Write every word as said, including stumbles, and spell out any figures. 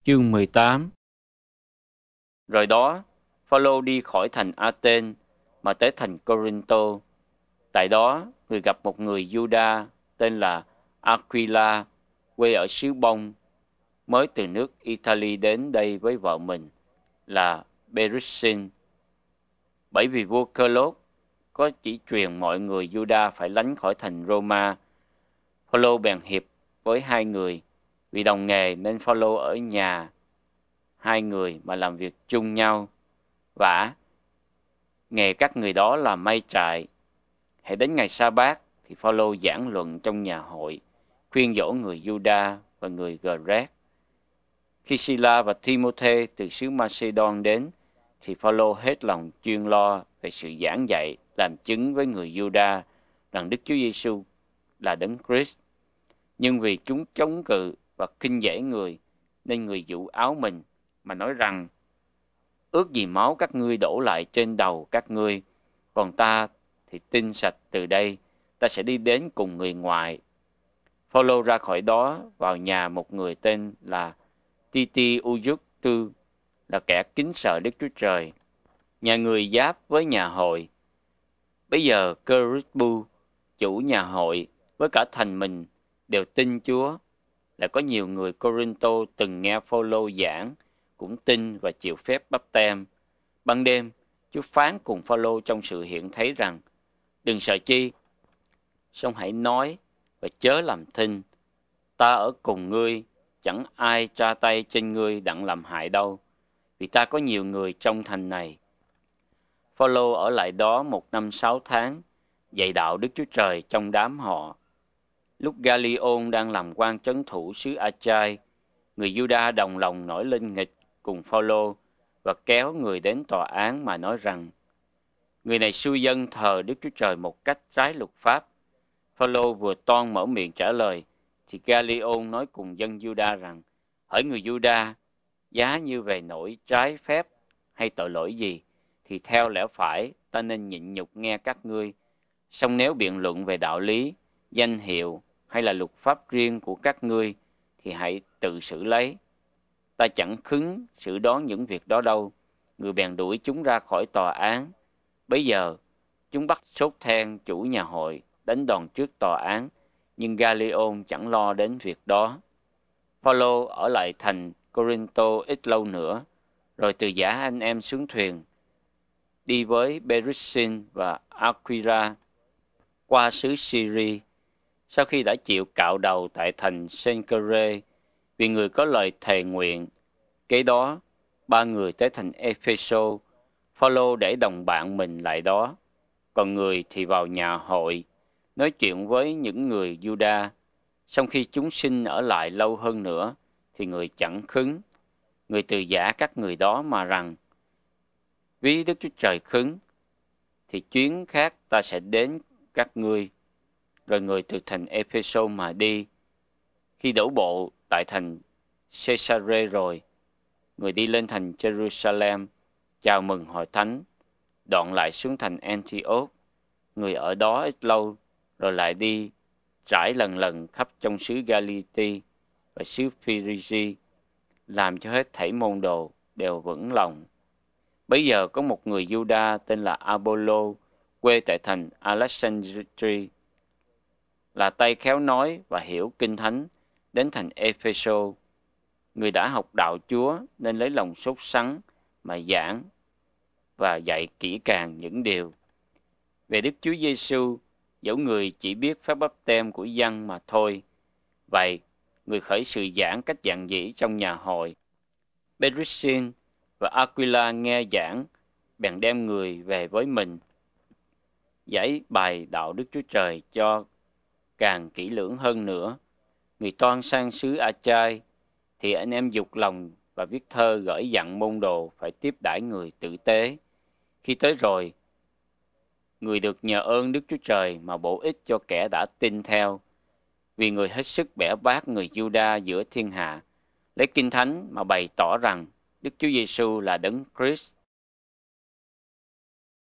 Chương mười tám. Rồi đó, Phaolô đi khỏi thành Athên mà tới thành Cô-rinh-tô. Tại đó, người gặp một người Giu-đa tên là Aquila, quê ở xứ Bông, mới từ nước Italy đến đây với vợ mình là Perusin. Bởi vì vua Cơ-lốt có chỉ truyền mọi người Giu-đa phải lánh khỏi thành Roma, Phaolô bèn hiệp với hai người. Vì đồng nghề nên Phaolô ở nhà hai người mà làm việc chung nhau. Vả, nghề các người đó là may trại. Hãy đến ngày sa-bát thì Phaolô giảng luận trong nhà hội, khuyên dỗ người Giu-đa và người Gờ-rét. Khi Si-la và Thi-mô-thê từ xứ Ma-xê-đon đến, thì Phaolô hết lòng chuyên lo về sự giảng dạy, làm chứng với người Giu-đa rằng Đức Chúa Giêsu là Đấng Christ. Nhưng vì chúng chống cự và khinh dễ người, nên người dụ áo mình mà nói rằng: ước gì máu các ngươi đổ lại trên đầu các ngươi, còn ta thì tinh sạch từ đây, ta sẽ đi đến cùng người ngoại. Phaolô ra khỏi đó vào nhà một người tên là Ti-ti-u-giúc-tư, là kẻ kính sợ Đức Chúa Trời, nhà người giáp với nhà hội. Bây giờ Cơ-rít-bu, chủ nhà hội, với cả thành mình đều tin Chúa. Là có nhiều người Cô-rinh-tô từng nghe Phaolô giảng, cũng tin và chịu phép báp têm. Ban đêm, Chúa phán cùng Phaolô trong sự hiện thấy rằng: đừng sợ chi, song hãy nói và chớ làm thinh. Ta ở cùng ngươi, chẳng ai tra tay trên ngươi đặng làm hại đâu, vì ta có nhiều người trong thành này. Phaolô ở lại đó một năm sáu tháng, dạy đạo Đức Chúa Trời trong đám họ. Lúc Ga-li-ôn đang làm quan trấn thủ xứ A-chai, người Giu-đa đồng lòng nổi lên nghịch cùng Phaolô và kéo người đến tòa án mà nói rằng: người này xui dân thờ Đức Chúa Trời một cách trái luật pháp. Phaolô vừa toan mở miệng trả lời, thì Ga-li-ôn nói cùng dân Giu-đa rằng: hỡi người Giu-đa, giá như về nỗi trái phép hay tội lỗi gì, thì theo lẽ phải ta nên nhịn nhục nghe các ngươi. Song nếu biện luận về đạo lý, danh hiệu hay là luật pháp riêng của các ngươi, thì hãy tự xử lấy. Ta chẳng khứng xử đoán những việc đó đâu. Người bèn đuổi chúng ra khỏi tòa án. Bấy giờ chúng bắt Sốt-then chủ nhà hội đánh đòn trước tòa án, nhưng Ga-li-ôn chẳng lo đến việc đó. Phaolô ở lại thành Cô-rinh-tô ít lâu nữa, rồi từ giã anh em xuống thuyền, đi với Perusin và Aquila qua xứ Syri. Sau khi đã chịu cạo đầu tại thành Sen-cơ-rê, vì người có lời thề nguyện, kế đó ba người tới thành Ê-phê-sô. Phaolô để đồng bạn mình lại đó, còn người thì vào nhà hội nói chuyện với những người Giu-đa. Song khi chúng xin ở lại lâu hơn nữa, thì người chẳng khứng. Người từ giả các người đó mà rằng: ví Đức Chúa Trời khứng, thì chuyến khác ta sẽ đến các ngươi. Rồi người từ thành Ê-phê-sô mà đi. Khi đổ bộ tại thành Xê-sa-rê rồi, người đi lên thành Jerusalem chào mừng hội thánh, đoạn lại xuống thành Antioch. Người ở đó ít lâu, rồi lại đi trải lần lần khắp trong xứ Ga-li-ti và xứ Phi-ri-gi, làm cho hết thảy môn đồ đều vững lòng. Bấy giờ có một người Giu-đa tên là A-bô-lô, quê tại thành Alexandri, là tay khéo nói và hiểu kinh thánh, đến thành Ê-phê-sô. Người đã học đạo Chúa nên lấy lòng sốt sắng mà giảng và dạy kỹ càng những điều về Đức Chúa Giêsu, dẫu người chỉ biết phép báp têm của dân mà thôi. Vậy, người khởi sự giảng cách giản dĩ trong nhà hội. Perusin và Aquila nghe giảng, bèn đem người về với mình, giải bài đạo Đức Chúa Trời cho càng kỹ lưỡng hơn nữa. Người toan sang xứ A-chai, thì anh em dục lòng và viết thơ gửi dặn môn đồ phải tiếp đãi người tử tế. Khi tới rồi, người được nhờ ơn Đức Chúa Trời mà bổ ích cho kẻ đã tin theo, vì người hết sức bẻ bác người Giu-đa giữa thiên hạ, lấy kinh thánh mà bày tỏ rằng Đức Chúa Giêsu là Đấng Christ.